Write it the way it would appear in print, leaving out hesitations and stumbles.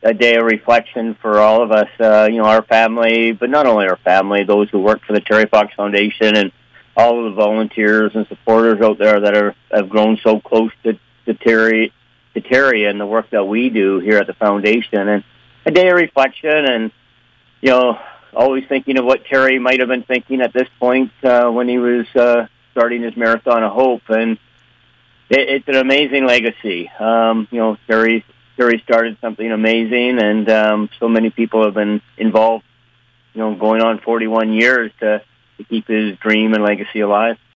a day of reflection for all of us, our family, but not only our family, those who work for the Terry Fox Foundation and all of the volunteers and supporters out there that have grown so close to Terry and the work that we do here at the foundation. And a day of reflection and, always thinking of what Terry might have been thinking at this point when he was starting his Marathon of Hope. And it's an amazing legacy. Terry started something amazing, and so many people have been involved, going on 41 years to keep his dream and legacy alive.